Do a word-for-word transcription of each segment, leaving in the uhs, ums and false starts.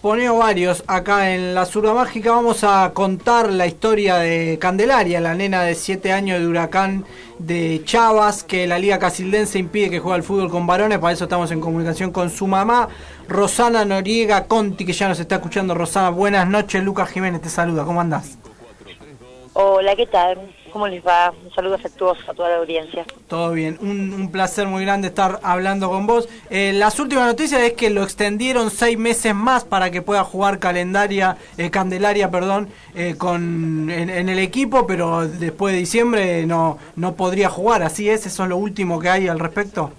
poneo varios acá en la Zurda Mágica. Vamos a contar la historia de Candelaria, la nena de siete años de Huracán de Chavas, que la Liga Casildense impide que juegue al fútbol con varones. Para eso estamos en comunicación con su mamá, Rosana Noriega Conti, que ya nos está escuchando. Rosana, buenas noches. Lucas Jiménez te saluda, ¿cómo andás? Hola, ¿qué tal? ¿Cómo les va? Un saludo afectuoso a toda la audiencia. Todo bien, un, un placer muy grande estar hablando con vos. Eh, las últimas noticias es que lo extendieron seis meses más para que pueda jugar calendaria, eh, Candelaria, perdón, eh, con en, en el equipo, pero después de diciembre no no podría jugar. Así es, eso es lo último que hay al respecto.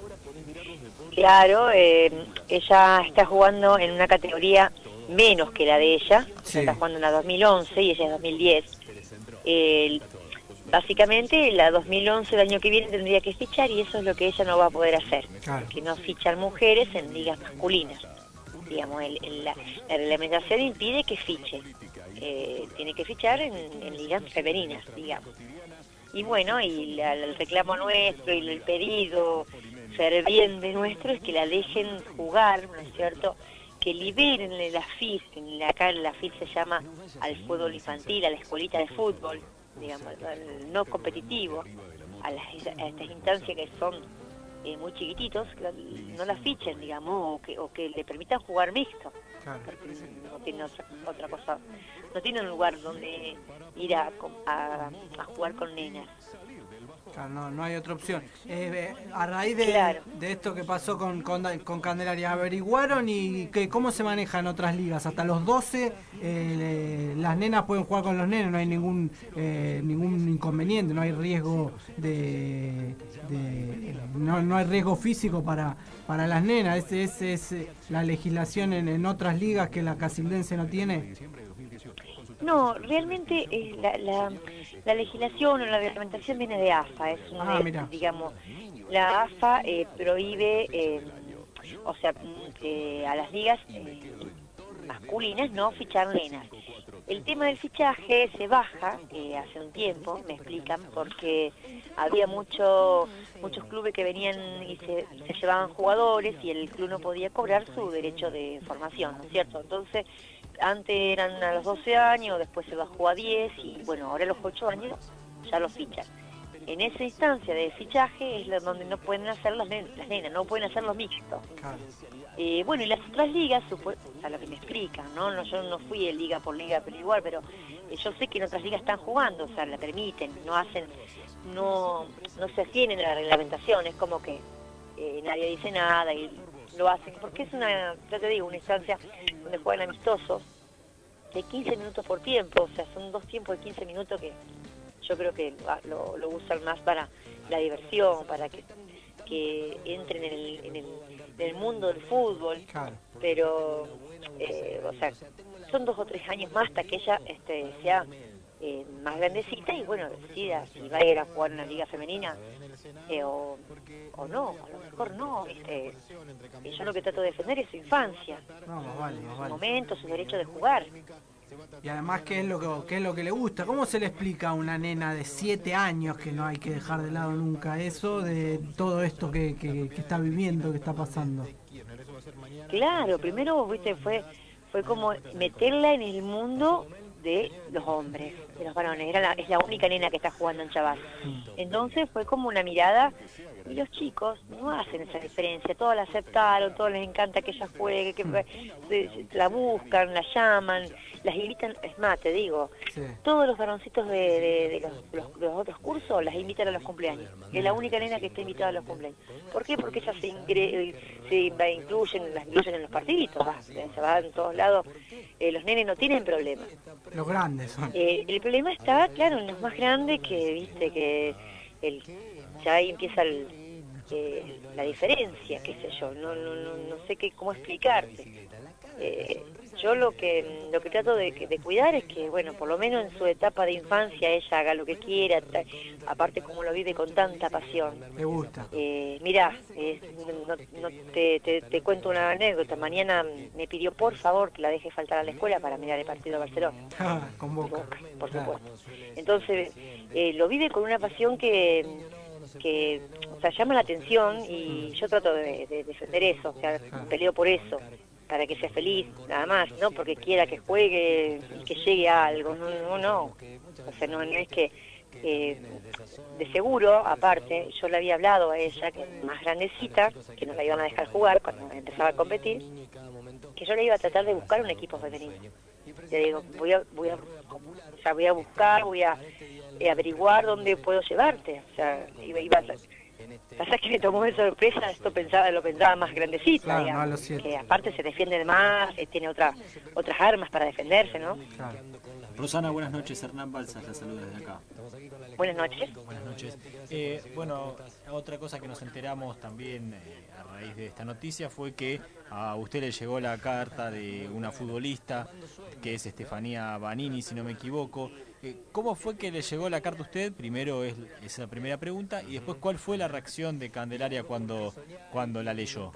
Claro, eh, ella está jugando en una categoría menos que la de ella. Sí. Está jugando en la dos mil once y ella es dos mil diez. Eh, básicamente la dos mil once del año que viene tendría que fichar y eso es lo que ella no va a poder hacer, Claro. que no fichan mujeres en ligas masculinas. Digamos, el, el, la, la reglamentación impide que fiche, eh, tiene que fichar en, en ligas femeninas, digamos. Y bueno, y la, el reclamo nuestro y el pedido ferviente nuestro es que la dejen jugar, ¿no es cierto?, que liberen la F I S, acá la F I S se llama al fútbol infantil, a la escuelita de fútbol, digamos, al no competitivo, a, las, a estas instancias que son eh, muy chiquititos, que no la fichen, digamos, o que, o que le permitan jugar mixto, Claro. porque no tiene otra, otra cosa, no tiene un lugar donde ir a, a, a jugar con nenas. Claro, no, no hay otra opción. Eh, a raíz de, Claro. de esto que pasó con, con, con Candelaria, ¿averiguaron y que, cómo se maneja en otras ligas? Hasta los doce eh, las nenas pueden jugar con los nenes, no hay ningún eh, ningún inconveniente, no hay riesgo de, de no, no hay riesgo físico para, para las nenas. Ese es, es la legislación en, en otras ligas que la Casildense no tiene. No, realmente eh, la, la, la legislación o la reglamentación viene de A F A, es un, Ah, eh, mira. digamos, la A F A eh, prohíbe, eh, o sea, eh, a las ligas eh, masculinas no fichar nenas. El tema del fichaje se baja eh, hace un tiempo, me explican, porque había mucho, muchos clubes que venían y se, se llevaban jugadores y el club no podía cobrar su derecho de formación, ¿no es cierto? Entonces, antes eran a los doce años, después se bajó a diez y bueno, ahora a los ocho años ya los fichan. En esa instancia de fichaje es donde no pueden hacer las nenas, las nenas no pueden hacer los mixtos. Claro. Eh, bueno, y las otras ligas, a lo que me explican, ¿no? no Yo no fui de liga por liga, pero igual, pero eh, yo sé que en otras ligas están jugando, o sea, la permiten, no hacen, no, no se atienen a la reglamentación, es como que eh, nadie dice nada y lo hacen, porque es una, ya te digo, una instancia donde juegan amistosos de quince minutos por tiempo, o sea, son dos tiempos de quince minutos que yo creo que lo, lo usan más para la diversión, para que, que entren en el, en, el, en el mundo del fútbol, Claro. pero, eh, o sea, son dos o tres años más hasta que ella este, sea eh, más grandecita y bueno, decida si va a ir a jugar en una liga femenina eh, o, o no, a lo mejor no, este, y yo lo que trato de defender es su infancia, No, más vale, más su vale. momento, su derecho de jugar. Y además, ¿qué es lo que qué es lo que le gusta? ¿Cómo se le explica a una nena de siete años, que no hay que dejar de lado nunca eso, de todo esto que, que, que está viviendo, que está pasando? Claro, primero, viste, fue fue como meterla en el mundo de los hombres, de los varones. Era la, es la única nena que está jugando en Chavas. Entonces fue como una mirada, y los chicos no hacen esa diferencia, todos la aceptaron, todos les encanta que ella juegue, que mm. la buscan, la llaman, las invitan, es más, te digo, sí. Todos los varoncitos de, de, de los, los, los otros cursos las invitan a los cumpleaños. Es la única nena que está invitada a los cumpleaños. ¿Por qué? Porque ellas se, ingre, se incluyen, las incluyen en los partiditos, va, se van en todos lados. Eh, los nenes no tienen problema. Los grandes son. Eh, el problema está, claro, en los más grandes que, viste, que el, ya ahí empieza el, eh, la diferencia, qué sé yo, no, no, no, no sé qué, cómo explicarte. Eh, yo lo que lo que trato de, de cuidar es que, bueno, por lo menos en su etapa de infancia ella haga lo que quiera, ta, aparte como lo vive con tanta pasión. Me gusta. Eh, mirá, eh, no, no, te, te, te cuento una anécdota. Mañana me pidió por favor que la deje faltar a la escuela para mirar el partido de Barcelona. Con Boca. Boca, por claro. supuesto. Entonces, eh, lo vive con una pasión que... que o sea, llama la atención y yo trato de, de defender eso, o sea, peleo por eso. para que sea feliz, nada más, no porque quiera que juegue y que llegue a algo, no, no, no. O sea, no, no es que, eh, de seguro, aparte, yo le había hablado a ella, que es más grandecita, que no la iban a dejar jugar cuando empezaba a competir, que yo le iba a tratar de buscar un equipo femenino. Le digo, voy a, voy a, o sea, voy a buscar, voy a eh, averiguar dónde puedo llevarte, o sea, iba, iba a... Pasa que me tomó de sorpresa, esto pensaba, lo pensaba más grandecita, claro, digamos, no, que aparte se defiende de más, eh, tiene otra, otras armas para defenderse, ¿no? Claro. Rosana, buenas noches, Hernán Balsas, la saluda desde acá. Buenas noches. Buenas noches. Eh, bueno, otra cosa que nos enteramos también eh, a raíz de esta noticia fue que a usted le llegó la carta de una futbolista, que es Estefanía Banini, si no me equivoco. Eh, ¿Cómo fue que le llegó la carta a usted? Primero es esa primera pregunta, y después, ¿cuál fue la reacción de Candelaria cuando, cuando la leyó?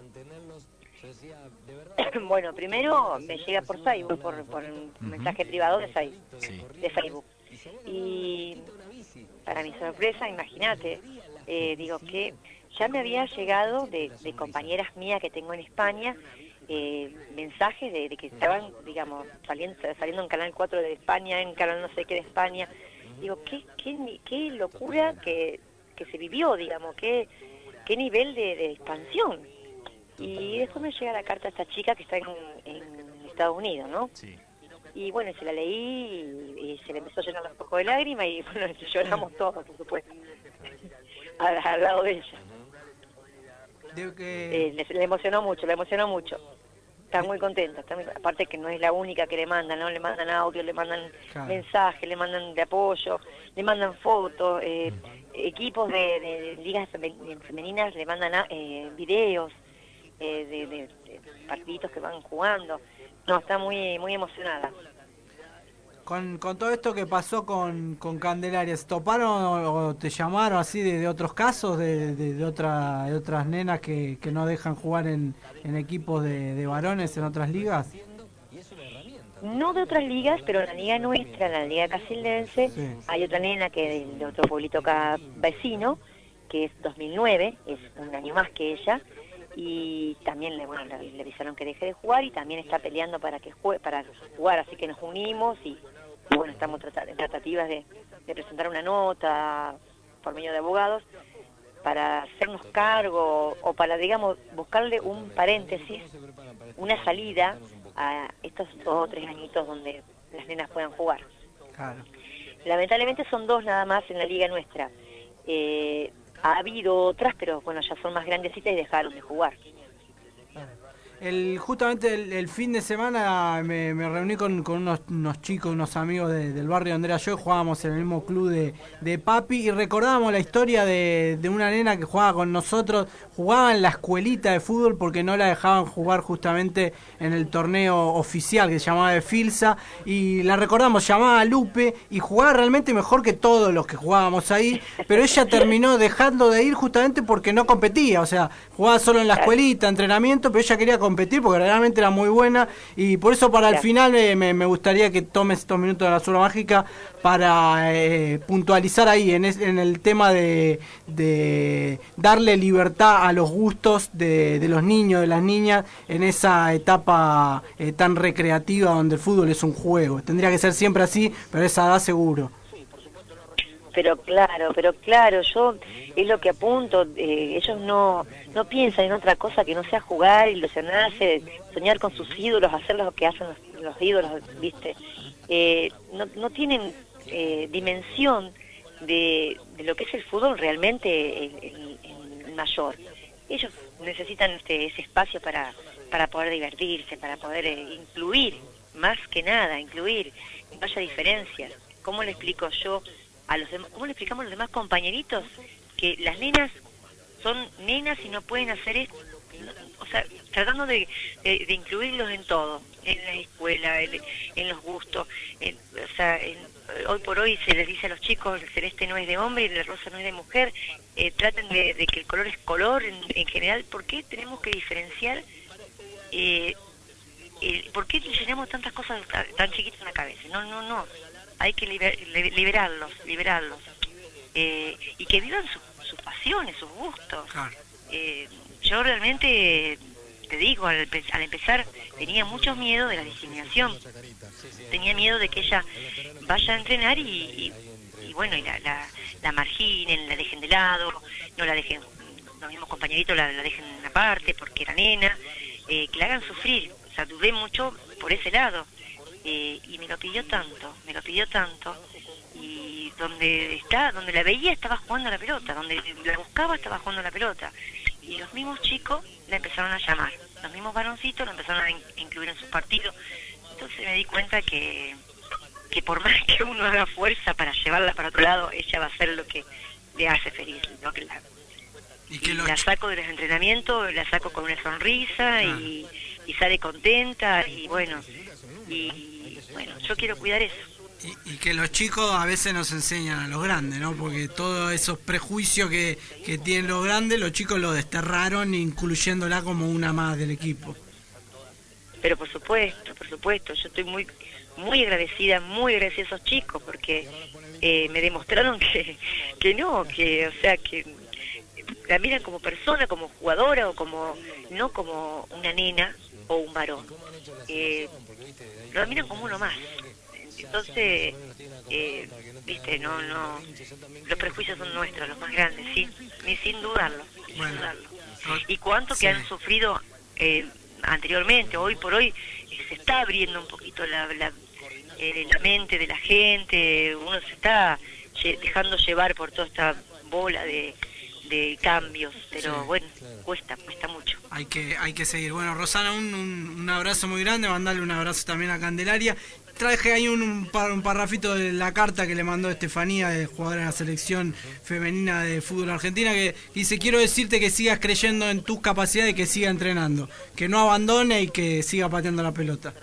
Bueno, primero me llega por Facebook, por, por un uh-huh. mensaje privado de Facebook, sí. de Facebook. Y para mi sorpresa, imagínate, eh, digo que ya me había llegado de, de compañeras mías que tengo en España, eh, mensajes de, de que estaban, digamos, saliendo, saliendo en Canal cuatro de España, en Canal no sé qué de España. Digo, qué, qué, qué locura que, que se vivió, digamos, qué, qué nivel de, de expansión. Y después me llega la carta a esta chica que está en, en Estados Unidos, ¿no? Sí. Y bueno, se la leí y, y se le empezó a llenar los ojos de lágrimas y bueno, lloramos todos, por supuesto, al, al lado de ella. De que... eh, le, le emocionó mucho, le emocionó mucho. Está muy contenta, está muy, aparte que no es la única que le mandan, ¿no? Le mandan audio, le mandan claro. mensajes, le mandan de apoyo, le mandan fotos, eh, equipos de, de, de ligas femeninas le mandan eh, videos. Eh, de, de, de partiditos que van jugando. No, está muy muy emocionada. Con, con todo esto que pasó con, con Candelaria, ¿se toparon o, o te llamaron así de, de otros casos, de, de, de, otra, de otras nenas que, que no dejan jugar en, en equipos de, de varones en otras ligas? No de otras ligas, pero en la liga nuestra, en la liga casildense, sí. Hay otra nena que es de otro pueblito acá vecino, que es dos mil nueve, es un año más que ella, y también le, bueno, le, le avisaron que deje de jugar y también está peleando para que juegue, para jugar, así que nos unimos y, y bueno, estamos trat en tratativas de, de presentar una nota por medio de abogados para hacernos cargo o para, digamos, buscarle un paréntesis, una salida a estos dos o tres añitos donde las nenas puedan jugar. Claro. Lamentablemente son dos nada más en la liga nuestra. Eh, Ha habido otras, pero bueno, ya son más grandecitas y dejaron de jugar. El, justamente el, el fin de semana me, me reuní con, con unos, unos chicos, unos amigos de, del barrio donde era yo, jugábamos en el mismo club de, de Papi y recordábamos la historia de, de una nena que jugaba con nosotros, jugaba en la escuelita de fútbol porque no la dejaban jugar justamente en el torneo oficial que se llamaba de Filsa, y la recordamos, llamaba Lupe y jugaba realmente mejor que todos los que jugábamos ahí, pero ella terminó dejando de ir justamente porque no competía, o sea, jugaba solo en la escuelita, entrenamiento, pero ella quería competir competir porque realmente era muy buena y por eso para el final eh, me, me gustaría que tomes estos minutos de la Zurda Mágica para eh, puntualizar ahí en, es, en el tema de, de darle libertad a los gustos de, de los niños, de las niñas en esa etapa eh, tan recreativa donde el fútbol es un juego. Tendría que ser siempre así, pero a esa edad seguro. Pero claro, pero claro, yo es lo que apunto, eh, ellos no no piensan en otra cosa que no sea jugar, ilusionarse, soñar con sus ídolos, hacer lo que hacen los, los ídolos, ¿viste? Eh, no, no tienen eh, dimensión de, de lo que es el fútbol realmente en, en, en mayor. Ellos necesitan este, ese espacio para, para poder divertirse, para poder eh, incluir, más que nada, incluir, que no haya diferencias. ¿Cómo le explico yo? A los demás, ¿cómo le explicamos a los demás compañeritos que las nenas son nenas y no pueden hacer esto? O sea, tratando de, de, de incluirlos en todo, en la escuela, en, en los gustos. En, o sea, en, hoy por hoy se les dice a los chicos, el celeste no es de hombre y el rosa no es de mujer. Eh, traten de, de que el color es color en, en general. ¿Por qué tenemos que diferenciar? Eh, el, ¿Por qué llenamos tantas cosas tan chiquitas en la cabeza? No, no, no. Hay que liber, liberarlos, liberarlos. Eh, y que vivan su, sus pasiones, sus gustos. Claro. Eh, yo realmente te digo, al, al empezar tenía mucho miedo de la discriminación, tenía miedo de que ella vaya a entrenar y, y, y bueno, y la, la, la marginen, la dejen de lado, no la dejen, los mismos compañeritos la, la dejen aparte porque era nena, eh, que la hagan sufrir. O sea, dudé mucho por ese lado, eh, y me lo pidió tanto, me lo pidió tanto, y donde está, donde la veía estaba jugando a la pelota, donde la buscaba estaba jugando a la pelota, y los mismos chicos la empezaron a llamar, los mismos varoncitos la empezaron a in incluir en sus partidos. Entonces me di cuenta que, que por más que uno haga fuerza para llevarla para otro lado, ella va a hacer lo que le hace feliz, ¿no? Que la, y que y la saco de los entrenamientos, la saco con una sonrisa, ah. y, y sale contenta, y bueno, y bueno, yo quiero cuidar eso. Y, y que los chicos a veces nos enseñan a los grandes, ¿no? Porque todos esos prejuicios que, que tienen los grandes, los chicos los desterraron, incluyéndola como una más del equipo. Pero por supuesto, por supuesto, yo estoy muy muy agradecida, muy agradecida a esos chicos, porque eh, me demostraron que, que no, que, o sea, que la miran como persona, como jugadora, o como, no como una nena o un varón. Eh, lo miran como uno más. Entonces, eh, viste, no, no, los prejuicios son nuestros, los más grandes, sí, ni sin dudarlo, sin bueno, dudarlo. Y cuánto sí. que han sufrido eh, anteriormente, hoy por hoy eh, se está abriendo un poquito la, la, eh, la mente de la gente, uno se está dejando llevar por toda esta bola de, de cambios, pero sí, bueno, cuesta, cuesta mucho. Hay que, hay que seguir. Bueno, Rosana, un, un, un abrazo muy grande, mandarle un abrazo también a Candelaria. Traje ahí un, un, par, un parrafito de la carta que le mandó Estefanía, de jugadora de la selección femenina de fútbol argentina, que dice: quiero decirte que sigas creyendo en tus capacidades y que siga entrenando, que no abandone y que siga pateando la pelota.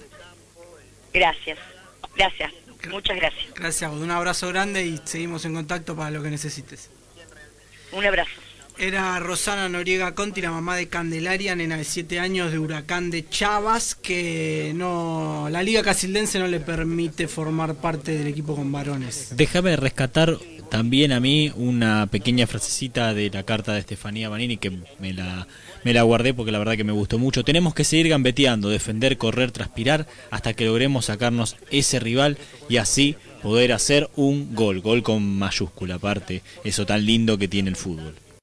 Gracias, gracias, muchas gracias. Gracias, un abrazo grande y seguimos en contacto para lo que necesites. Un abrazo. Era Rosana Noriega Conti, la mamá de Candelaria, nena de siete años de Huracán de Chavas, que no, la Liga Casildense no le permite formar parte del equipo con varones. Déjame rescatar también a mí una pequeña frasecita de la carta de Estefanía Banini, que me la, me la guardé porque la verdad que me gustó mucho. Tenemos que seguir gambeteando, defender, correr, transpirar, hasta que logremos sacarnos ese rival y así poder hacer un gol, gol con mayúscula, aparte, eso tan lindo que tiene el fútbol.